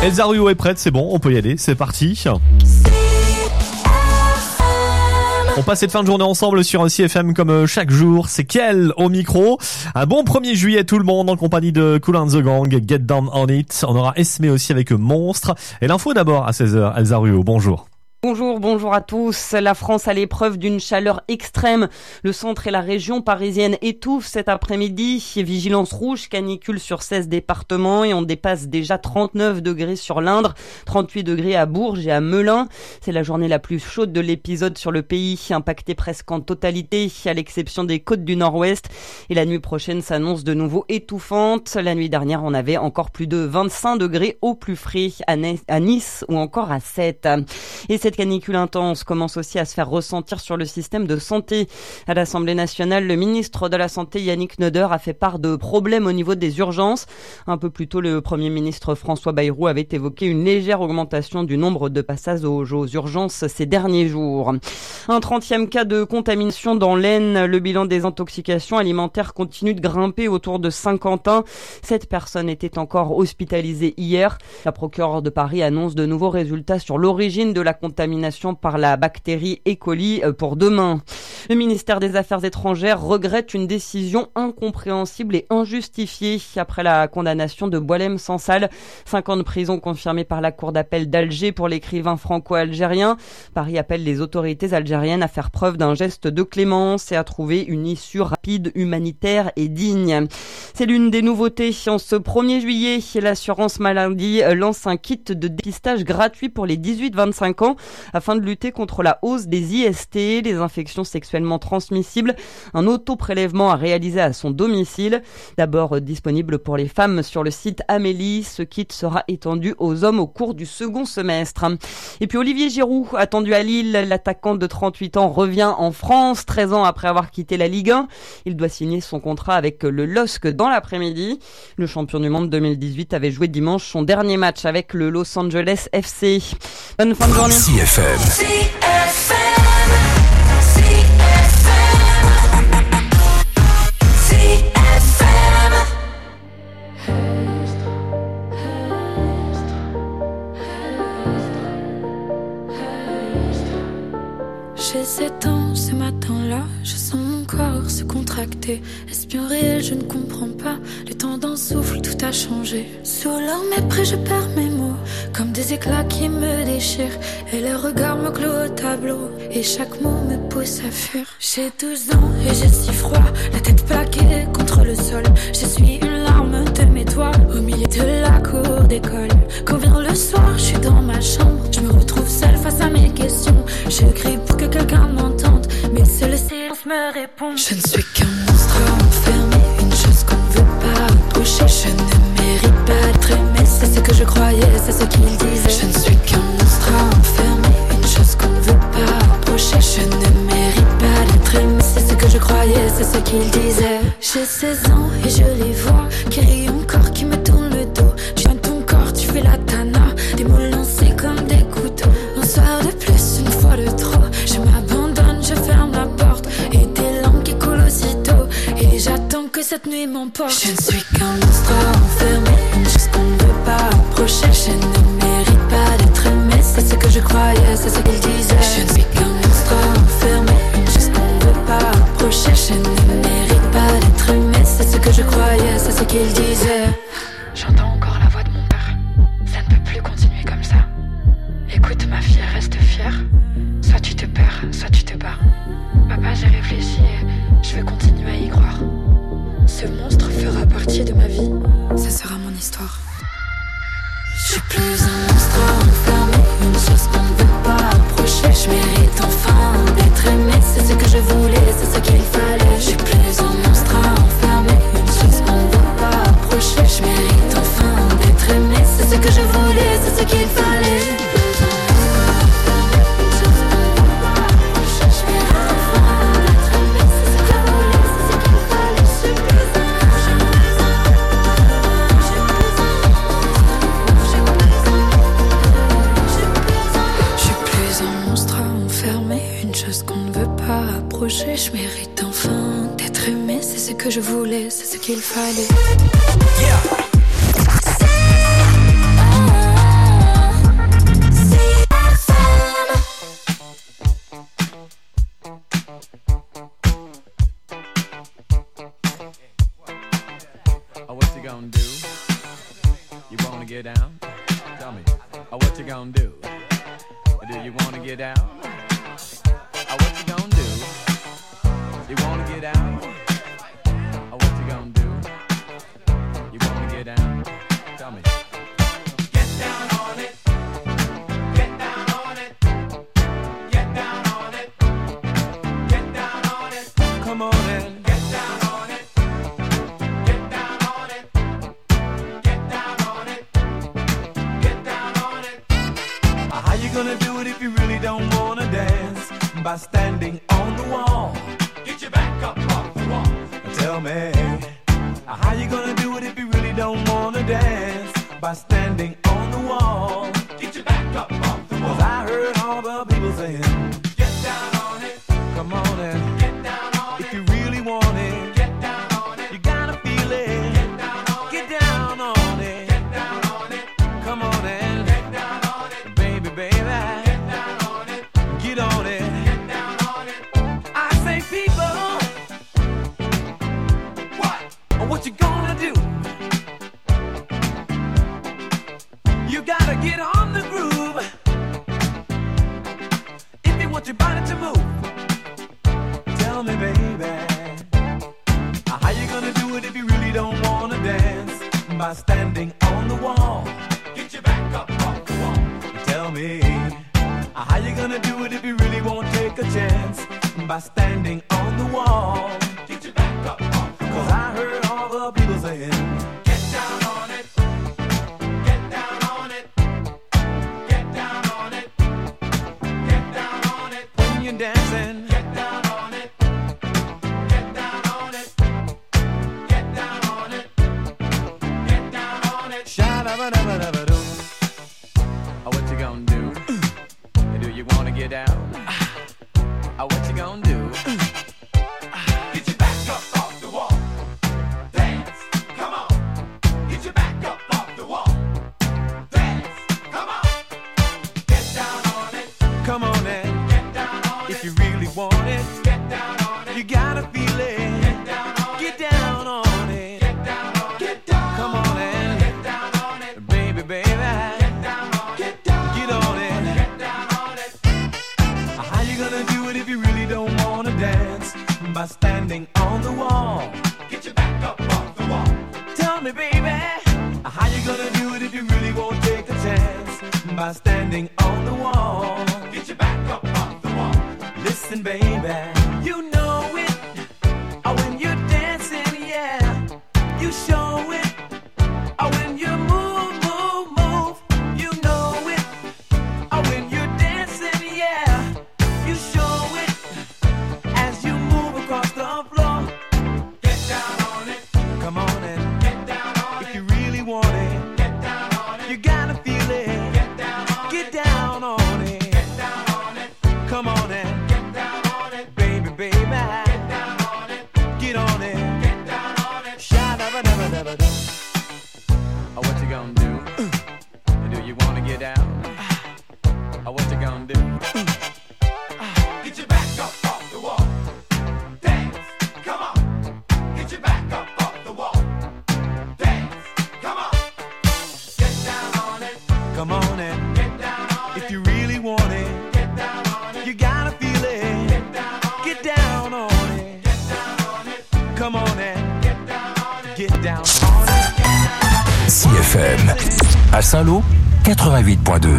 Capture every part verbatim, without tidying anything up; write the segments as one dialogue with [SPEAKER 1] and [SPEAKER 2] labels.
[SPEAKER 1] Elsa Ruyot est prête, c'est bon, on peut y aller, c'est parti. On passe cette fin de journée ensemble sur C F M comme chaque jour. C'est Kel au micro. Un bon premier juillet tout le monde en compagnie de Kool and the Gang, Get Down on It. On aura Esmé aussi avec Monstre. Et l'info d'abord à seize heures. Elsa Ruyot, bonjour.
[SPEAKER 2] Bonjour, bonjour à tous. La France à l'épreuve d'une chaleur extrême. Le centre et la région parisienne étouffent cet après-midi. Vigilance rouge, canicule sur seize départements et on dépasse déjà trente-neuf degrés sur l'Indre, trente-huit degrés à Bourges et à Melun. C'est la journée la plus chaude de l'épisode sur le pays, impacté presque en totalité, à l'exception des côtes du Nord-Ouest. Et la nuit prochaine s'annonce de nouveau étouffante. La nuit dernière, on avait encore plus de vingt-cinq degrés au plus frais à Nice ou encore à Sète. Et cette canicule intense commence aussi à se faire ressentir sur le système de santé. À l'Assemblée nationale, le ministre de la Santé, Yannick Neuder, a fait part de problèmes au niveau des urgences. Un peu plus tôt, le Premier ministre François Bayrou avait évoqué une légère augmentation du nombre de passages aux, aux urgences ces derniers jours. Un trentième cas de contamination dans l'Aisne. Le bilan des intoxications alimentaires continue de grimper autour de Saint-Quentin. Sept personnes étaient encore hospitalisées hier. La procureure de Paris annonce de nouveaux résultats sur l'origine de la contamination par la bactérie E. coli pour demain. Le ministère des Affaires étrangères regrette une décision incompréhensible et injustifiée après la condamnation de Boualem Sansal. Cinq ans de prison confirmés par la cour d'appel d'Alger pour l'écrivain franco-algérien. Paris appelle les autorités algériennes à faire preuve d'un geste de clémence et à trouver une issue rapide, humanitaire et digne. C'est l'une des nouveautés. En ce premier juillet, l'assurance maladie lance un kit de dépistage gratuit pour les dix-huit vingt-cinq ans afin de lutter contre la hausse des I S T, les infections sexuellement transmissibles. Un auto-prélèvement à réaliser à son domicile. D'abord disponible pour les femmes sur le site Amélie, ce kit sera étendu aux hommes au cours du second semestre. Et puis Olivier Giroud, attendu à Lille, l'attaquant de trente-huit ans revient en France, treize ans après avoir quitté la Ligue un. Il doit signer son contrat avec le L O S C dans l'après-midi. Le champion du monde deux mille dix-huit avait joué dimanche son dernier match avec le Los Angeles F C. Bonne fin de journée.
[SPEAKER 3] C F M. C F M. C F M. C F M.
[SPEAKER 4] J'ai sept ans ce matin-là, je sens mon corps se contracter. Est-ce bien réel, je ne comprends pas. Le temps d'un souffle, tout a changé. Sous leur mépris, je perds mes mots, comme des éclats qui me déchirent. Et leur regard me cloue au tableau, et chaque mot me pousse à fuir. J'ai douze ans et j'ai si froid, la tête plaquée contre le sol. Je suis une larme de mes doigts, au milieu de la cour d'école. Quand vient le soir, je suis dans ma chambre, je me retrouve seule face à mes questions. Je crie pour que quelqu'un m'entende, mais seul le silence me répond. Je ne suis qu'un monstre enfermé, une chose qu'on ne veut pas approcher. Je ne mérite pas d'être aimé, c'est ce que je croyais, c'est ce qu'il disait. Je ne suis qu'un monstre enfermé, une chose qu'on ne veut pas approcher. Je ne mérite pas d'être aimé, c'est ce que je croyais, c'est ce qu'il disait. J'ai seize ans et je les vois, qui rient encore, qui me tournent le dos. Tu donnes ton corps, tu fais la tana, des mots lancés comme des couteaux. Un soir de plus, une fois de trop, je m'abandonne, je ferme la porte, et des larmes qui coulent aussitôt, et j'attends que cette nuit m'emporte. Je ne suis qu'un monstre enfermé, une chose qu'on ne veut pas approcher. Je ne mérite pas d'être aimé, c'est ce que je croyais, c'est ce qu'il disait. Je ne suis qu'un monstre enfermé, une chose qu'on ne veut pas approcher. Je ne mérite pas d'être aimé, c'est ce que je croyais, c'est ce qu'il disait.
[SPEAKER 5] J'entends encore la voix de mon père, ça ne peut plus continuer comme ça. Écoute ma fille, reste fière. Soit tu te perds, soit tu te bats. Papa, j'ai réfléchi et je veux continuer à y croire. Ce monstre fera partie de ma vie, ça sera mon histoire.
[SPEAKER 4] Je suis plus un monstre enfermé, une chose qu'on ne veut pas approcher. Je mérite enfin d'être aimé, c'est ce que je voulais, c'est ce qu'il fallait. Je suis plus un monstre enfermé, une chose qu'on ne veut pas approcher. Je mérite enfin d'être aimé, c'est ce que je voulais, c'est ce qu'il fallait. Je mérite enfin d'être aimé, c'est ce que je voulais, c'est ce qu'il fallait. Yeah.
[SPEAKER 6] Come on and get down on it. Get down on it. Get down on it. Get down on it. How you gonna do it if you really don't wanna dance? By standing on the wall. Get your back up off the wall. Tell me, how you gonna do it if you really don't wanna dance? By standing on the wall. Get your back up off the wall. 'Cause I heard all the people saying, get down on it. Come on and get down on it. If you really want it, get down on it. You gotta feel it. Get down on it. Get down on it. Get down on it. Come on and get down on it. Baby, baby. Get down on it. Get on it. Get down on it. I say people, what? What you gonna do? You gotta get on the groove if you want your body to move. Tell me, baby, how you gonna do it if you really don't wanna dance? By standing on the wall. Get your back up off the wall. Tell me, how you gonna do it if you really won't take a chance? By standing on the wall. Get your back up off the wall. 'Cause I heard all the people saying, get down on it. Get down on it. Get down on it. Get down on it. When you're dancing, get down on it. Get down on it. Get down on it. Get down on it. Sha-da-ba-da-ba-da-ba-doo. Oh, what you gonna do? Do you wanna get down? Oh, what you gonna do? Get your back up off the wall. Dance, come on. Get your back up off the wall. Dance, come on. Get down on it. Come on and get down on it. If you really want it, get down on it. You gotta feel it. Get down on it. Get down on it. Get down on it. Get down. Come on and get down on it. Baby, baby. Get down on it. Get down. Get on it. Get down on it. How you gonna do it if you really don't wanna dance? By standing on the wall. Get your back up off the wall. Tell me, baby, how you gonna do it if you really won't take a chance? By standing on the wall. Get your back up off the wall. Listen, baby, you know it. Oh, when you're dancing, yeah, you show it. Oh, when you move, move, move, you know it. Oh, when you're dancing, yeah, you show it. As you move across the floor, get down on it. Come on and get down on it. If you really want it, get down on it. You gotta feel it. Get down on it. Get down on it. Get down on it. Come on and get down on it. Baby, baby. Get down on it. Get on it. Get down on it. Sha-da-ba-da-ba-da-ba-da. Oh, what you gonna do? Do you wanna get down? Oh, what you gonna do? Get your back up off the wall. Dance, come on. Get your back up off the wall. Dance, come on. Get down on it. Come on and get down on it. If you really want it, get down on it. You gotta feel it. Get down on it. Get down on it. Get down on it. Come on and get down on it. Get down on it.
[SPEAKER 7] C F M à Saint-Lô quatre-vingt-huit point deux.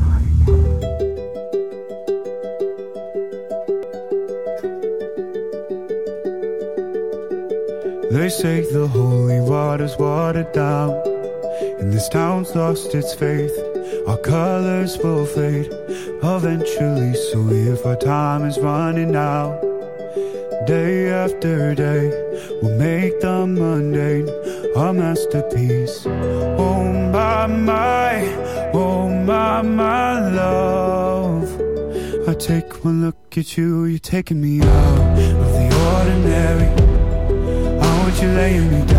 [SPEAKER 8] They say the holy water's watered down, and this town's lost its faith. Our colors will fade eventually, so if our time is running out, day after day, we'll make the mundane a masterpiece. Oh my, my, oh my, my love, I take one look at you, you're taking me out of the ordinary. I want you laying me